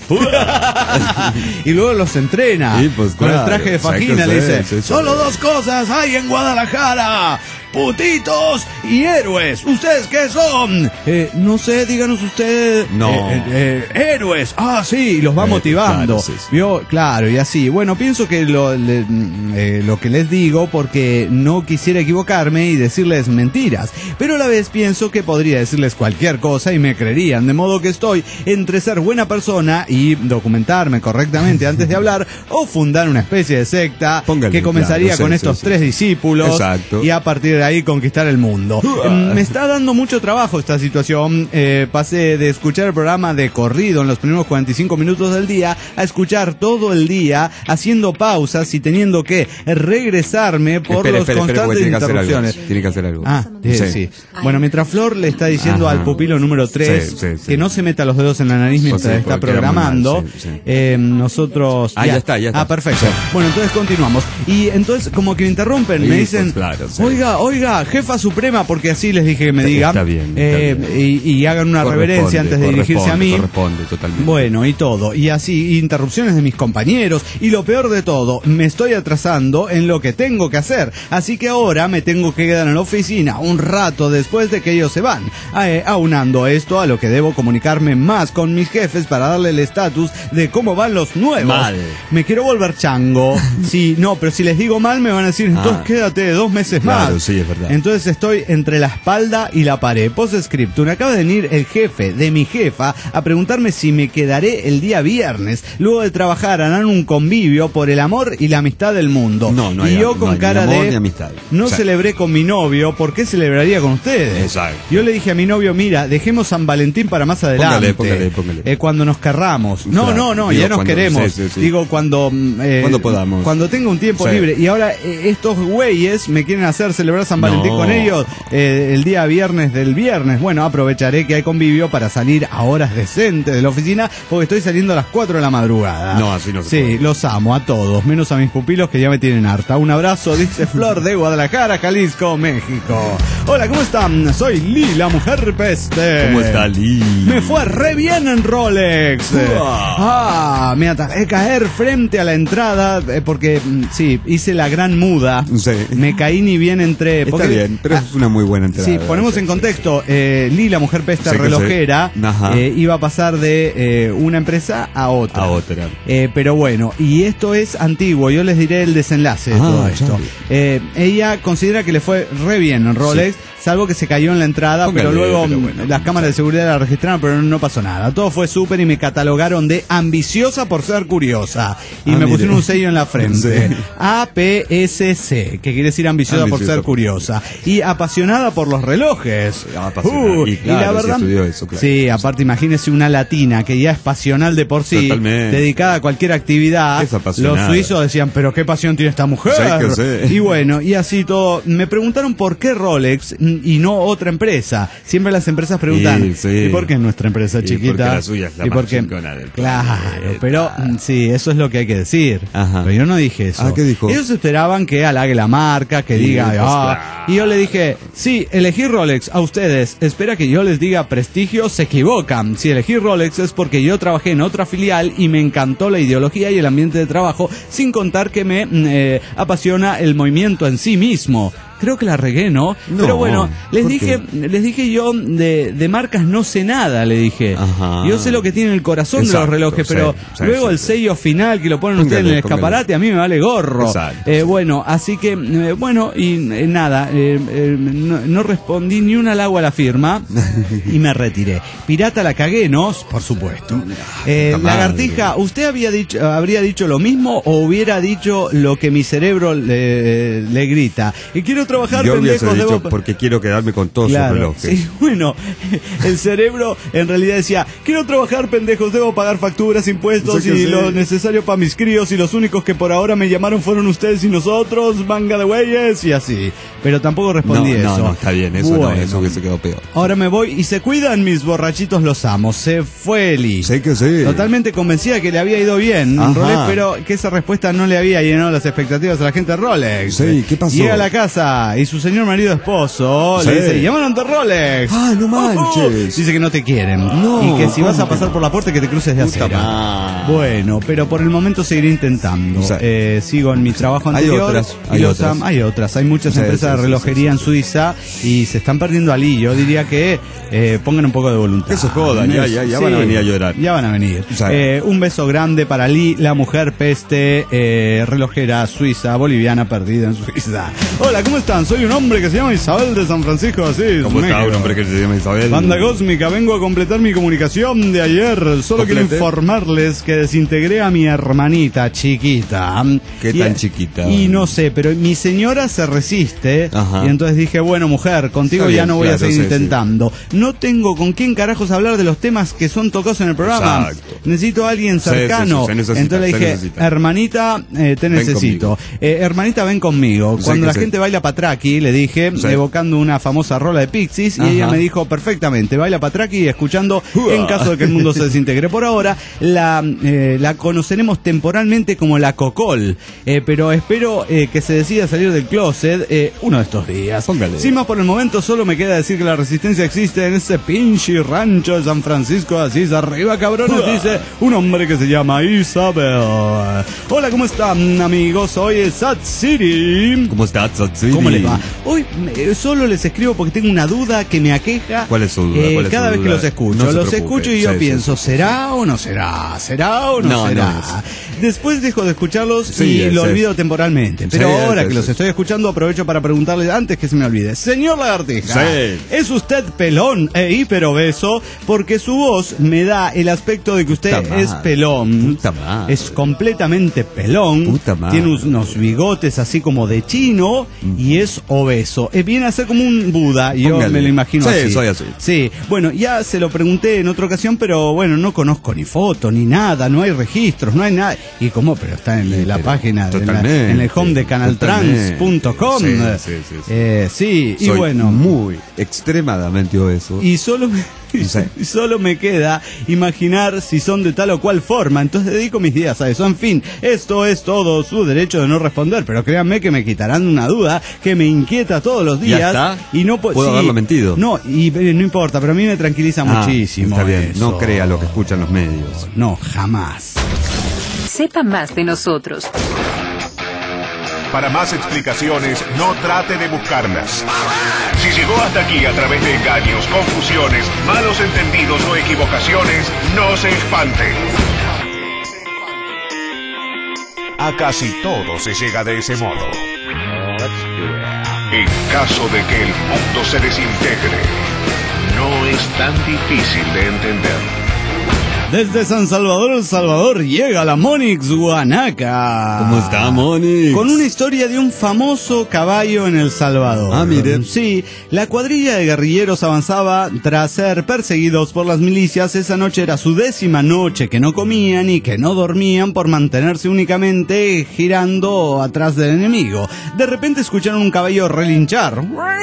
Y luego los entrena. Sí, pues, con claro, el traje de sí que fajina sí, le dice, sí, sí. solo dos cosas hay en Guadalajara. Putitos y héroes. ¿Ustedes qué son? Eh, no sé, díganos ustedes. No. Eh, eh, eh, héroes. Ah, sí, y los va Eh, motivando. claro, sí, sí. ¿Vio? Claro, y así. Bueno, pienso que lo, le- eh, lo que les digo, porque no quisiera equivocarme y decirles mentiras, pero a la vez pienso que podría decirles cualquier cosa y me creerían, de modo que estoy entre ser buena persona y documentarme correctamente antes de hablar, o fundar una especie de secta Póngale, que comenzaría claro, sí, con sí, estos sí. tres discípulos. Exacto. Y a partir de ahí conquistar el mundo. Mm, Me está dando mucho trabajo esta situación. Eh, pasé de escuchar el programa de corrido en los primeros cuarenta y cinco minutos del día a escuchar todo el día, haciendo pausas y teniendo que regresarme por Espere, los espere, espere, constantes porque tiene que hacer algo. interrupciones. Tiene que hacer algo. Ah, eh, sí. Sí. Bueno, mientras Flor le está diciendo Ajá. al pupilo número tres Sí, sí, sí. que no se meta los dedos en la nariz mientras Pues sí, está porque queda muy programando, mal, sí, sí. eh, nosotros... Ah, ya está, ya está. Ah, perfecto. Sí. Bueno, entonces continuamos. Y entonces como que me interrumpen, Sí, me pues dicen, claro, sí. oiga, oiga, jefa suprema, porque así les dije que me Está- digan, está bien, está eh, bien. Y, y hagan una Corresponde, reverencia antes de dirigirse a mí. Corresponde, totalmente. Bueno, y todo, y así, interrupciones de mis compañeros, y lo peor de todo, me estoy atrasando en lo que tengo que hacer, así que ahora me tengo que quedar en la oficina un rato después de que ellos se van, eh, aunando esto a lo que debo comunicarme más con mis jefes para darle el estatus de cómo van los nuevos. Mal. Me quiero volver chango, sí, no, pero si les digo mal me van a decir, entonces Ah. quédate dos meses Claro, más. sí, es verdad. Entonces estoy entre la espalda y la pared. Postscriptum, acaba de venir el jefe de mi jefa a preguntarme si me quedaré el día viernes. Luego de trabajar harán un convivio por el amor y la amistad del mundo. No, no y hay- yo no con hay ni cara amor de ni amistad. no Exacto. celebré con mi novio, ¿por qué celebraría con ustedes? Exacto. Yo le dije a mi novio, mira, dejemos San Valentín para más adelante. Póngale, póngale, póngale. Eh, cuando nos querramos. No, Claro, no, no, digo, ya nos cuando- queremos. sí, sí, sí. Digo, cuando mm, eh, Cuando podamos. Cuando tenga un tiempo Sí. libre. Y ahora eh, estos güeyes me quieren hacer celebrar San Valentín No. con ellos eh, el día viernes del viernes. Bueno, aprovecharé que hay convivio para salir a horas decentes de la oficina porque estoy saliendo a las cuatro de la madrugada. No, así no se Sí, puede. los amo a todos, menos a mis pupilos que ya me tienen harta. Un abrazo, dice Flor de Guadalajara, Jalisco, México. Hola, ¿cómo están? Soy Lila, mujer peste. ¿Cómo está Lee? Me fue re bien en Rolex. Uah. Ah, me atajé caer frente a la entrada eh, porque, mm, sí, hice la gran muda. Sí. Me caí ni bien entré. Está porque- bien, pero ah, es una muy buena entrada. Sí, ponemos Sí, en sí, contexto. Eh, Lila, mujer pesta Sí que relojera, sí. Ajá. eh, iba a pasar de eh, una empresa a otra. A otra. Eh, pero bueno, y esto es antiguo, yo les diré el desenlace de Ah, todo esto. dale. Eh, ella considera que le fue re bien en Rolex, salvo que se cayó en la entrada, Póngale, pero luego pero mm, bueno. las cámaras de seguridad la registraron, pero no pasó nada. Todo fue súper y me catalogaron de ambiciosa por ser curiosa. Y Ah, me mire. pusieron un sello en la frente. Sí. A P S C, que quiere decir ambiciosa, por Ambiciosa ser por- curiosa. Y apasionada por los relojes. Apasionada. Uh, Y claro, la sí verdad, estudió eso, claro. sí, aparte imagínese una latina que ya es pasional de por sí, Totalmente. dedicada a cualquier actividad. Es apasionada. Los suizos decían, pero qué pasión tiene esta mujer. Sí, que sí. Y bueno, y así todo. Me preguntaron por qué Rolex, y no otra empresa. Siempre las empresas preguntan, sí, sí. ¿y por qué es nuestra empresa Y chiquita? porque la suya es la ¿Y más por qué? chingona del Claro, planeta. pero sí, eso es lo que hay que decir. Ajá. Pero yo no dije eso. Ah, ¿qué dijo? Ellos esperaban que halague la marca, que Sí, diga, pues, ah. claro. Y yo le dije, sí, elegí Rolex a ustedes. Espera que yo les diga prestigio, se equivocan. Si elegí Rolex es porque yo trabajé en otra filial y me encantó la ideología y el ambiente de trabajo, sin contar que me eh, apasiona el movimiento en sí mismo. Creo que la regué, ¿no? No, Pero bueno, les ¿por dije, qué? les dije yo de, de marcas no sé nada, le dije. Ajá. Yo sé lo que tiene el corazón de Exacto, los relojes, sí, pero sí, luego sí, el sí. sello final que lo ponen Póngale, ustedes en el póngale. escaparate, a mí me vale gorro. Exacto, Eh, sí. bueno, así que, eh, bueno, y eh, nada, eh, eh, no, no respondí ni un halago a la firma y me retiré. Pirata la cagué, ¿no? Por supuesto. Eh, Puta madre. Lagartija, ¿usted había dicho, habría dicho lo mismo o hubiera dicho lo que mi cerebro le, le grita? Y quiero trabajar, Yo hubiese pendejos, dicho debo... porque quiero quedarme con todos sus Claro, relojes. sí, bueno, el cerebro en realidad decía, quiero trabajar, pendejos, debo pagar facturas, impuestos Sí que y sí. lo necesario para mis críos y los únicos que por ahora me llamaron fueron ustedes y nosotros, manga de güeyes y así. Pero tampoco respondí no, eso. no, no, está bien, eso Bueno, no, eso hubiese quedado peor. ahora me voy y se cuidan mis borrachitos, los amo. Se fue Eli. Sé que sí. Totalmente convencida que le había ido bien Ajá. Rolex, pero que esa respuesta no le había llenado las expectativas a la gente de Rolex. Sí, ¿qué pasó? Llega a la casa y su señor marido esposo Sí. le dice, llamaron de Rolex. Ah, no manches. Dice que no te quieren. No, y que si vas a ¿cómo pasar que? por la puerta que te cruces de Puta acera. madre. Bueno, pero por el momento seguiré intentando. Sí. Eh, sigo en mi trabajo Hay anterior. otras, y hay los otras. am- hay otras. Hay muchas Sí, empresas sí, de sí, relojería sí, en sí. Suiza y se están perdiendo alí. Yo diría que eh, pongan un poco de voluntad. Que se jodan, ya, ya, ya van a venir a llorar. Ya van a venir. Sí. Eh, un beso grande para Lee, la mujer peste, eh, relojera suiza, boliviana perdida en Suiza. Hola, ¿cómo están? Soy un hombre que se llama Isabel de San Francisco, así. ¿Cómo está un hombre que se llama Isabel? Banda Cósmica, vengo a completar mi comunicación de ayer. Solo quiero Complete. informarles que desintegré a mi hermanita chiquita. ¿Qué Y- tan chiquita? Y no sé, pero mi señora se resiste. Ajá. Y entonces dije, bueno, mujer, contigo Está ya bien, no voy claro, a seguir sí, intentando. No tengo con quién carajos hablar de los temas que son tocados en el programa. Exacto. Necesito a alguien Sí, cercano. sí, sí, se necesita, entonces le se dije, necesita. hermanita, eh, te Ven necesito. Eh, hermanita, ven conmigo. Sí, Cuando que la sí. gente baila patraki, le dije, Sí. evocando una famosa rola de Pixies, y Ajá. ella me dijo perfectamente, baila patraki escuchando Uah. en caso de que el mundo se desintegre. Por ahora, la, eh, la conoceremos temporalmente como la Cocol, eh, pero espero eh, que se decida salir del closet eh, uno de estos días. Póngale. Sin más por el momento, solo me queda decir que la resistencia existe en ese pinche rancho de San Francisco de Asís. Arriba, cabrones, Uah. dice un hombre que se llama Isabel. Hola, ¿cómo están, amigos? Soy el Sad City. ¿Cómo está, Tsatsiri? ¿Cómo les va? Hoy eh, solo les escribo porque tengo una duda que me aqueja. ¿Cuál es su duda? eh, ¿Cuál es cada su vez que duda? los escucho. No se los preocupe. escucho y yo Sí, pienso, sí, sí, ¿será o no será? ¿Será o no, No, será? no es. Después dejo de escucharlos Sí, y es, lo es. olvido temporalmente. Pero Sí, ahora es, que es, los es. estoy escuchando, aprovecho para preguntarles antes que se me olvide. Señor Lagartija, Sí. ¿es usted pelón e hiperobeso? Porque su voz me da el aspecto de que usted Puta madre. es pelón. Puta madre. Es completamente pelón. Puta madre. Tiene unos bigotes así como de chino y es obeso. Eh, viene a ser como un Buda, yo Póngale. me lo imagino Sí, así. soy así. Sí, bueno, ya se lo pregunté en otra ocasión, pero bueno, no conozco ni foto ni nada, no hay registros, no hay nada. ¿Y cómo? Pero está en Sí, la pero página, de la- totalmente, en el home de canaltrans punto com. Sí, sí, sí, sí. Eh, sí, y Soy bueno. muy, extremadamente obeso. Y solo me, Sí. y solo me queda imaginar si son de tal o cual forma. Entonces dedico mis días a eso. En fin, esto es todo su derecho de no responder. Pero créanme que me quitarán una duda que me inquieta todos los días. ¿Ya está? Y no po- Puedo sí. haberlo mentido. No, y eh, no importa, pero a mí me tranquiliza Ah, muchísimo. está bien. eso. No crea lo que escuchan los medios. No, jamás. Sepa más de nosotros. Para más explicaciones, no trate de buscarlas. Si llegó hasta aquí a través de engaños, confusiones, malos entendidos o equivocaciones, no se espante. A casi todo se llega de ese modo. En caso de que el mundo se desintegre, no es tan difícil de entender. Desde San Salvador, El Salvador, llega la Monix Guanaca. ¿Cómo está, Monix? Con una historia de un famoso caballo en El Salvador. Ah, mire. Sí, la cuadrilla de guerrilleros avanzaba tras ser perseguidos por las milicias. Esa noche era su décima noche que no comían y que no dormían por mantenerse únicamente girando atrás del enemigo. De repente escucharon un caballo relinchar.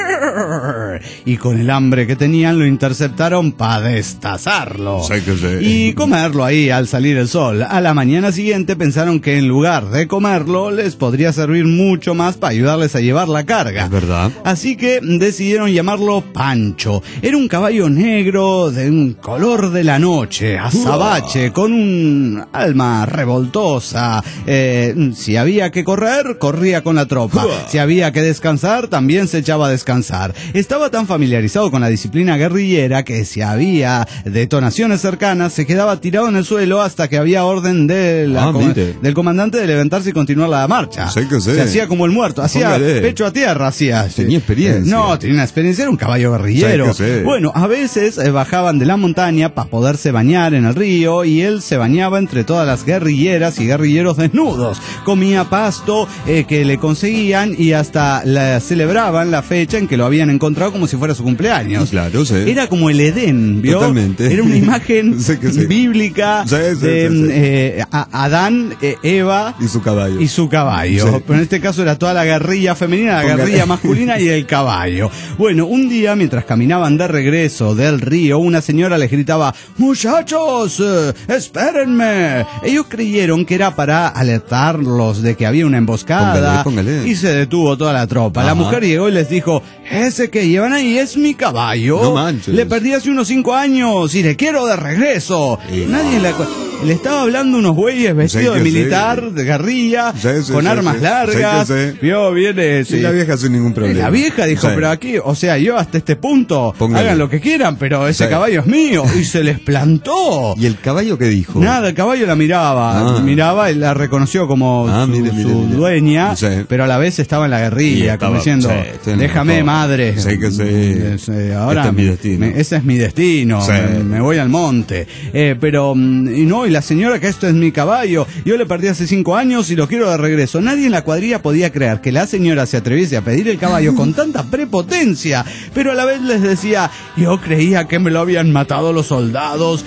Y con el hambre que tenían lo interceptaron para destazarlo. Sí que sí. Y comerlo ahí al salir el sol. A la mañana siguiente pensaron que en lugar de comerlo les podría servir mucho más para ayudarles a llevar la carga. Es verdad. Así que decidieron llamarlo Pancho. Era un caballo negro de un color de la noche, azabache, con un alma revoltosa. Eh, si había que correr, corría con la tropa. Si había que descansar, también se echaba a descansar. Estaba tan familiarizado con la disciplina guerrillera que si había detonaciones cercanas, se quedaba tirado en el suelo hasta que había orden de la Ah, com- mire. del comandante de levantarse y continuar la marcha. Sí que sí. Se hacía como el muerto, hacía Póngale. pecho a tierra, hacía. Tenía experiencia. Eh, no, tenía una experiencia, era un caballo guerrillero. Sí que sí. Bueno, a veces eh, bajaban de la montaña para poderse bañar en el río y él se bañaba entre todas las guerrilleras y guerrilleros desnudos. Comía pasto eh, que le conseguían y hasta la, celebraban la fecha en que lo habían encontrado como si fuera su cumpleaños. Claro, sí. Era como el Edén, ¿vio? Totalmente. Era una imagen Sí que sí. bíblica Sí, sí, de sí, sí. eh, a- Adán, eh, Eva Y su caballo. y su caballo. Sí. Pero en este caso era toda la guerrilla femenina, la Póngale. guerrilla masculina y el caballo. Bueno, un día mientras caminaban de regreso del río, una señora les gritaba: ¡Muchachos, eh, espérenme! Ellos creyeron que era para alertarlos de que había una emboscada. Póngale, póngale. Y se detuvo toda la tropa. La Ajá. mujer llegó y les dijo: ese que llevan ahí es mi caballo. No manches. Le perdí hace unos cinco años y le quiero de regreso. Sí. Nadie la... Le estaba hablando unos güeyes vestidos Sí de que militar, sí. de guerrilla, Sí, sí, con sí, armas sí. largas. Sí que sí. Vio, viene. Sí, sí. la vieja sin ningún problema. La vieja dijo: Sí. pero aquí, o sea, yo hasta este punto, Póngale. hagan lo que quieran, pero ese Sí. caballo es mío. Y se les plantó. ¿Y el caballo qué dijo? Nada, el caballo la miraba, Ah. miraba y la reconoció como Ah, su, mire, mire, su mire. dueña, Sí. pero a la vez estaba en la Y guerrilla, como estaba- diciendo: sí, estoy en el déjame, motor. madre. Sí que sí. Es, eh, ahora Este es mi destino. me- ese es mi destino, Sí. me, me voy al monte. Eh, pero, mm, y no, y la señora que esto es mi caballo, yo le perdí hace cinco años y lo quiero de regreso. Nadie en la cuadrilla podía creer que la señora se atreviese a pedir el caballo con tanta prepotencia, pero a la vez les decía: yo creía que me lo habían matado los soldados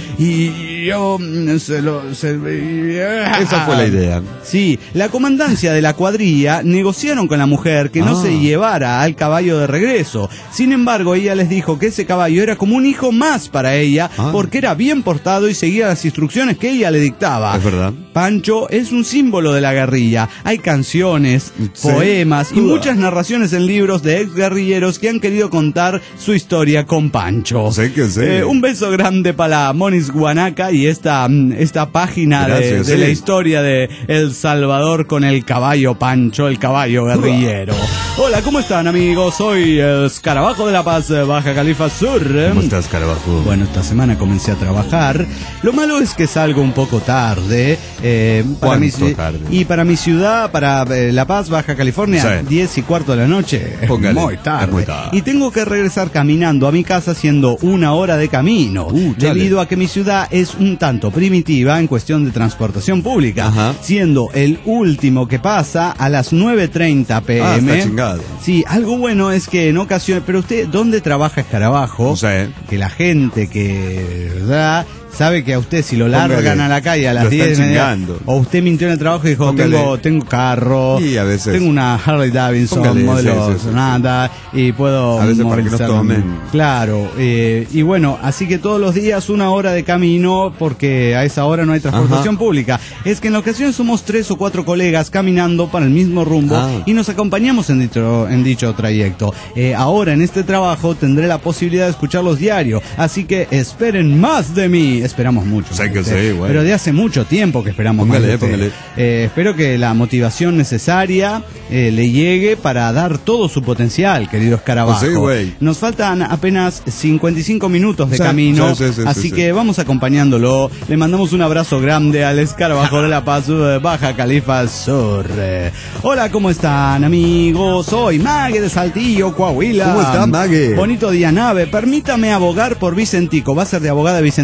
y yo mm, se lo... se- Esa fue la idea. Sí, la comandancia de la cuadrilla negociaron con la mujer que no Ah. se llevara al caballo de regreso. Sin embargo, ella les dijo que ese caballo era como un hijo más para ella, Ah. porque era bien portado y seguía las instrucciones que ella le dictaba. Es verdad. Pancho es un símbolo de la guerrilla. Hay canciones, Sí. poemas y Uah. muchas narraciones en libros de ex guerrilleros que han querido contar su historia con Pancho. Sí que sí. Eh, un beso grande para la Monis Guanaca y esta, mm, esta página de, Gracias, de sí. la historia de El Salvador con el caballo Pancho, el caballo guerrillero. Hola, ¿cómo están, amigos? Soy el Escarabajo de La Paz, Baja Califa Sur. ¿Cómo estás, Carabajo? Bueno, esta semana comencé a trabajar. Lo malo es que salgo un poco tarde. Eh, para mi, ¿Cuánto tarde? Y para mi ciudad, para eh, La Paz, Baja California, Sí. diez y cuarto de la noche. Es Póngale, muy tarde. es muy tarde. Y tengo que regresar caminando a mi casa haciendo una hora de camino. Uh, chale. debido a que mi ciudad es un tanto primitiva en cuestión de transportación pública. Ajá. Siendo el último que pasa a las nueve treinta p m. Ah, está chingado. Sí, algo bueno es que en ocasiones... Pero usted, ¿dónde trabaja Escarabajo? No sé. Que la gente que, ¿verdad?, sabe que a usted si lo largan Póngale, a la calle a lo las están diez, media, chingando. o usted mintió en el trabajo y dijo: Póngale. tengo tengo carro, Y a veces- tengo una Harley Davidson, Póngale, modelo sí, sí, sí, sí. nada, y puedo A veces para que no movilizarme. tomen. Claro, eh, y bueno, así que todos los días una hora de camino, porque a esa hora no hay transportación Ajá. pública. Es que en la ocasión somos tres o cuatro colegas caminando para el mismo rumbo Ah. y nos acompañamos en dicho, en dicho trayecto. Eh, ahora en este trabajo tendré la posibilidad de escucharlos diario, así que esperen más de mí. Esperamos mucho. Sí que Este, sí, bueno. Pero de hace mucho tiempo que esperamos Póngale, más de usted. póngale. Eh, espero que la motivación necesaria eh, le llegue para dar todo su potencial, querido Escarabajo. Pues sí, güey. Nos faltan apenas cincuenta y cinco minutos de Sí, camino, sí, sí, sí, así sí, que sí. vamos acompañándolo. Le mandamos un abrazo grande al Escarabajo de La Paz, eh, Baja Califa Sur. Eh, Hola, ¿cómo están, amigos? Soy Mague de Saltillo, Coahuila. ¿Cómo está, Mague? Bonito día, nave. Permítame abogar por Vicentico. Va a ser de abogada de Vicentico. Ah, Mague.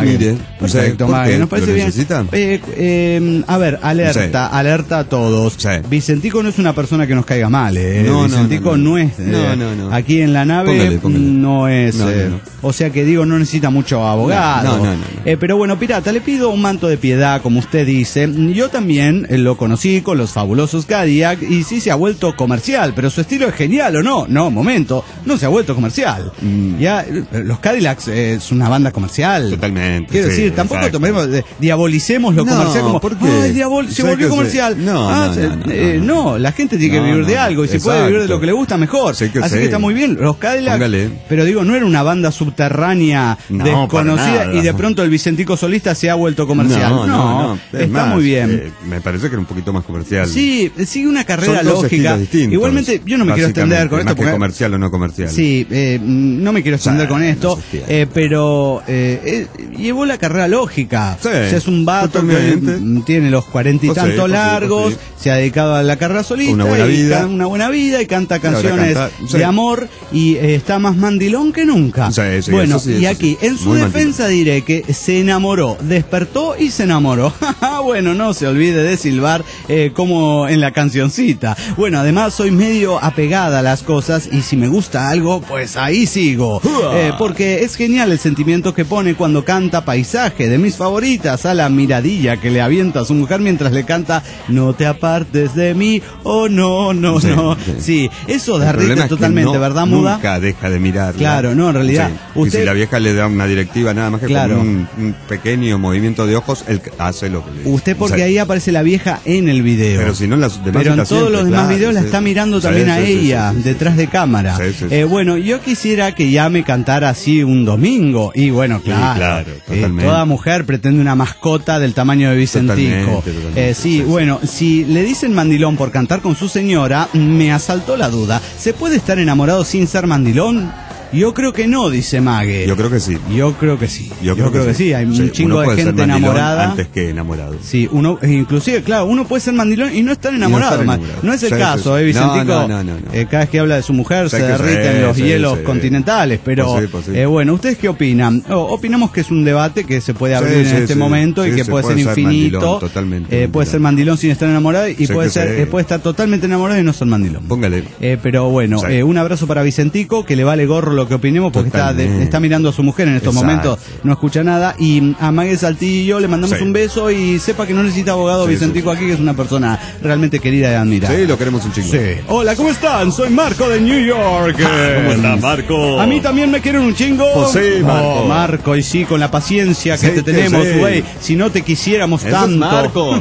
Mague. mire. Perfecto, ¿Por Mague, qué? nos parece ¿Lo bien. necesitan? Eh, eh, a ver, alerta, Sí. alerta a todos. Sí. Vicentico no es una persona que nos caiga mal, eh. No, no, Vicentico no, no, no. es. eh, No, no, no. Aquí en la nave Póngale, póngale. no es. No, no, eh, no. O sea que digo, no necesita mucho abogado. No, no, no, no. Eh, pero bueno, pirata, le pido un manto de piedad, como usted dice. Yo también eh, lo conocí con los fabulosos Cadillac y sí se ha vuelto comercial, pero su estilo es genial, ¿o no? No, momento, no se ha vuelto comercial. Mm. Ya, eh, los Cadillacs eh, es una banda comercial. Totalmente, Quiero sí, decir, tampoco exacto. tomemos, eh, diabolicemos lo No, comercial como, ¿por qué? "Ay, diabol- se ¿Sabe volvió qué sé? comercial. No, Ah, no, se- no, no, eh, no. no, la gente tiene que No, vivir no, de no. algo y si puede Exacto. vivir de lo que le gusta, mejor. Sí que Así sí. que está muy bien. Los Cadillac, Póngale. pero digo, no era una banda subterránea No, desconocida para nada. y de pronto el Vicentico solista se ha vuelto comercial. No, no, no. Es está más, muy bien. eh, me parece que era un poquito más comercial. Sí, sigue una carrera Son dos lógica. estilos distintos, Igualmente, yo no me quiero extender con básicamente, esto más que porque comercial o no comercial. Sí, eh, no me quiero extender Sí, con esto, no se entiende. eh, pero eh, eh, llevó la carrera lógica. Sí, O sea, es un vato que totalmente. mm, tiene los cuarenta y Pues sí, tantos pues sí, largos, pues sí. se ha dedicado a la carrera solista, Una buena y vida. ca- una buena vida y canta ahora canciones canta, sí. de amor y eh, está más mandilón que nunca. Sí, sí, bueno, eso sí, y eso aquí, sí. en su Muy defensa diré que se enamoró, despertó y se enamoró. Bueno, no se olvide de silbar eh, como en la cancioncita. Bueno, además soy medio apegada a las cosas y si me gusta algo, pues ahí sigo. Eh, porque es genial el sentimiento que pone cuando canta Paisaje, de mis favoritas, a la miradilla que le avienta a su mujer mientras le canta No te apartes de mí, oh no, no, Sí, no. sí. Sí, eso El problema derrite es que totalmente, no- ¿verdad, Muda? Nunca deja de mirar. Claro, no, en realidad, Y usted- si la vieja le da una directiva nada más que Claro. con un, un pequeño movimiento de ojos, él hace lo que le dice. Usted porque O sea, ahí aparece la vieja en el video. Pero si no, en las demás Pero en está todos siempre, los demás claro, videos la sí, está sí. mirando Sí, también sí, a sí, ella, sí, sí, detrás sí. de cámara. Sí, sí, sí. Eh, bueno, yo quisiera que ya me cantara así un domingo. Y bueno, claro. claro, eh, totalmente. toda mujer pretende una mascota del tamaño de Vicentico. Totalmente, totalmente, Eh, sí, sí, sí. bueno, si le dicen mandilón por cantar con su señora, me asaltó la duda. ¿Se puede estar enamorado sin ser mandilón? Yo creo que no, dice Mague. Yo creo que sí. Yo creo que sí. Yo creo, que, sí. Hay un Sí, chingo uno de puede ser gente mandilón enamorada. antes que enamorado. Sí, uno, e inclusive, claro, uno puede ser mandilón y no estar enamorado. estar ma- enamorado. No es el Sí, caso, sí, ¿eh, sí. Vicentico? No, no, no, no, no. Eh, cada vez que habla de su mujer Sí se que derriten sí, los sí, hielos sí. continentales, pero Pues sí, pues sí. eh, bueno, ¿ustedes qué opinan? Oh, opinamos que es un debate que se puede Sí, abrir sí, en este sí. momento y Sí, que se puede ser puede ser infinito. mandilón, totalmente Eh, puede mandilón. ser mandilón sin estar enamorado y Sí puede que ser sí. eh, puede estar totalmente enamorado y no ser mandilón. Póngale. Eh, pero bueno, Sí. eh, un abrazo para Vicentico, que le vale gorro lo que opinemos porque está, de- Totalmente. está mirando a su mujer en estos Exacto. momentos, no escucha nada. Y a Mague Saltillo le mandamos Sí. un beso y sepa que no necesita abogado Sí, Vicentico sí, sí. aquí, que es una persona realmente querida y admirada. Sí, lo queremos un chingo. Sí. Hola, ¿cómo están? Soy Marco de New York. ¿Cómo está, Marco? A mí también me quieren un chingo. Pues sí, Marco. Oh, Marco, y sí, con la paciencia que Sí, te que tenemos, sí. güey. Si no te quisiéramos Ese es tanto. Marco.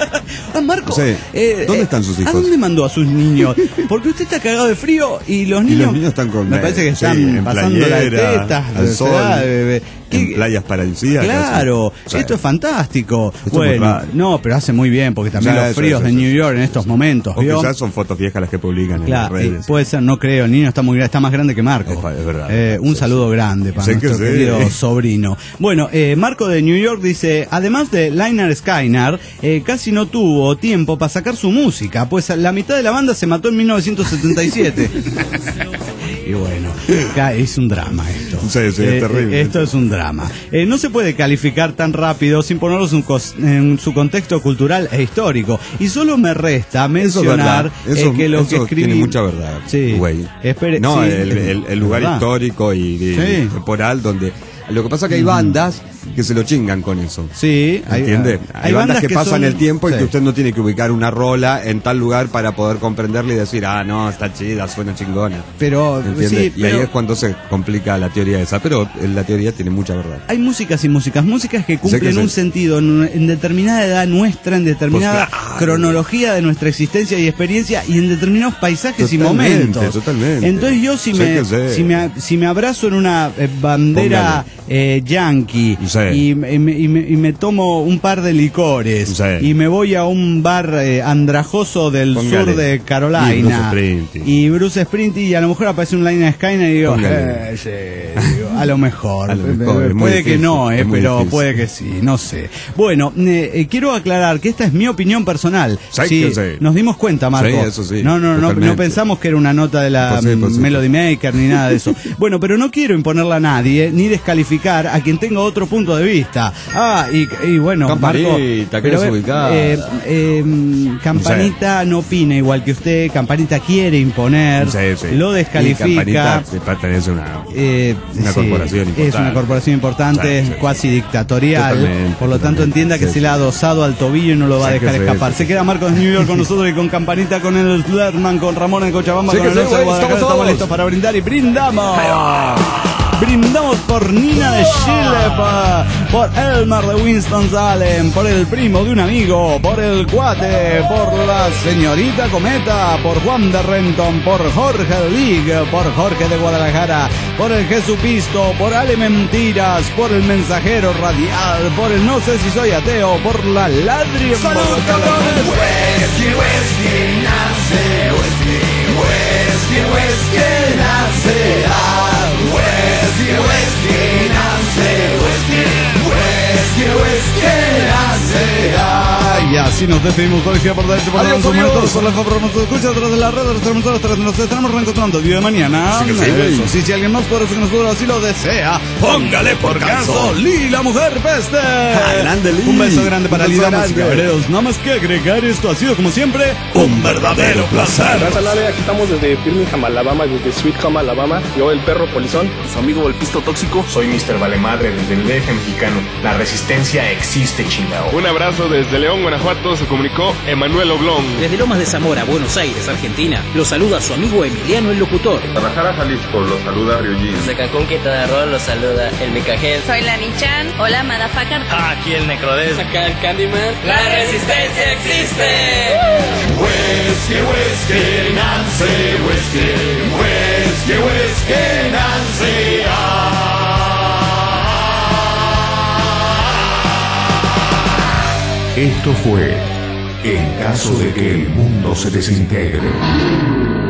Ah, Marco. Sí. ¿Dónde están sus hijos? ¿A dónde mandó a sus niños? Porque usted está cagado de frío y los Y niños. los niños están con Me parece que sí, están en pasando las playera, tetas, al se sol, da, bebé. ¿Qué- en playas paradisíacas. Claro, Sí. esto es fantástico. Esto es muy bueno, raro. no, pero hace muy bien, porque también Sí, los sí, fríos sí, de sí, New sí. York en estos momentos, O ¿vio? quizás son fotos viejas las que publican en Claro, las eh, redes. puede ser, no creo. El niño está muy gra- está más grande que Marco. Es, es verdad. Eh, un Sí, saludo grande para Sí que nuestro sí. querido sobrino. Bueno, eh, Marco de New York dice, además de Lynyrd Skynyrd, eh, casi no tuvo tiempo para sacar su música, pues la mitad de la banda se mató en mil novecientos setenta y siete. Y bueno, ca- es un drama esto. Sí, sí, es terrible. Esto es un drama. Eh, no se puede calificar tan rápido sin ponerlos en, cos- en su contexto cultural e histórico. Y solo me resta Eso es mencionar verdad. Eso, eh, que lo que eso escribí... tiene mucha verdad. Sí. Güey. Espere, no, sí, el, el- el lugar ¿verdad? histórico y, y Sí. temporal donde... Lo que pasa es que hay bandas que se lo chingan con eso. Sí, hay, ¿Entiende? Hay, hay bandas, que, pasan son- el tiempo y sí. que usted no tiene que ubicar una rola en tal lugar para poder comprenderla y decir, ah, no, está chida, suena chingona. Pero, ¿Entiende? sí, y ahí pero es cuando se complica la teoría esa. Pero eh, la teoría tiene mucha verdad. hay músicas y músicas. Músicas que cumplen sí. un sentido en, en determinada edad nuestra, en determinada Pues claro. cronología de nuestra existencia y experiencia y en determinados paisajes Totalmente, y momentos. totalmente. Entonces yo si Sí me, que sí. si me si me abrazo en una eh, bandera eh, yankee Sí. y, me- y me, y, me, y me tomo un par de licores Sí. y me voy a un bar eh, andrajoso del Póngale. sur de Carolina Y Bruce Springsteen. y Bruce Springsteen y a lo mejor aparece un Lynyrd Skynyrd y digo, Póngale. eh, sí, digo, A lo mejor. A lo mejor, es muy puede difícil, que no, eh, es muy pero difícil. puede que sí, no sé. Bueno, eh, eh, quiero aclarar que esta es mi opinión personal. Sí, Sí, que sí. nos dimos cuenta, Marco. Sí, eso sí, No, no, no, totalmente. no pensamos que era una nota de la Pues sí, pues mm, sí. Melody Maker ni nada de eso. Bueno, pero no quiero imponerla a nadie, ni descalificar a quien tenga otro punto de vista. Ah, y, y bueno, Campanita, Marco. ¿querés pero, ubicar? eh, eh, mm, Campanita no opina igual que usted. Campanita quiere imponer, Sí, sí. lo Y descalifica. Campanita pertenece a una, Eh, una sí, corporación importante. Es una corporación importante, Sí, sí, cuasi dictatorial. Totalmente, por lo tanto, totalmente, entienda que sí, se le ha adosado al tobillo y no lo va a Sí, dejar que sí, escapar. sí, Se sí. queda Marcos de New York con nosotros y con Campanita, con el Slerman, con Ramón en Cochabamba, Sí, con que el sí, Nelson de güey, Guadalajara. estamos Estamos todos. listos para brindar y brindamos. Brindamos por Nina de Chile, pa- por Elmar de Winston-Salem, por el primo de un amigo, por el cuate, por la señorita Cometa, por Juan de Renton, por Jorge League, por Jorge de Guadalajara, por el Jesupisto, por Ale Mentiras, por el Mensajero Radial, por el No sé si soy ateo, por la Ladri. ¡Salud, cabrones! Whisky, whisky, nace, whisky, whisky, whisky, nace, ah, whisky, whisky, nace, whisky, whisky, whisky, nace, ah. Y así nos despedimos por aquí, por dentro, por Adiós, los amigos. momentos, por la favor, nos escucha a través de la red, de los transmisores, tras- nos estaremos reencontrando el día de mañana. Sí que sí, güey. Eso sí, si alguien más poderoso que nosotros así lo desea, póngale por caso, Lee, la mujer peste. grande Lee. Un beso grande para Un Lee, beso damas y grande. caballeros. Nada más que agregar, esto ha sido como siempre un verdadero placer. Gracias, Lale. Aquí estamos desde Birmingham, Alabama, desde Sweet Home, Alabama. Yo, el perro polizón. Su amigo, el pisto tóxico. Soy mister Valemadre desde el D F mexicano. La resistencia existe, chingao. Un abrazo desde León, Guanajuato. Se comunicó Emanuel Oblón. Desde Lomas de Zamora, Buenos Aires, Argentina, lo saluda su amigo Emiliano el Locutor. Guadalajara, Jalisco, los saluda Ryujin. Desde Cancún, Quintana Roo, los saluda el Micajel. Soy la Nichan. Hola, motherfucker. Ah, aquí el Necrodes. Acá el Candyman. ¡La resistencia existe! Whisky, whisky, Nancy, whisky, whisky, whisky, Nancy. Ah. Esto fue En caso de que el mundo se desintegre.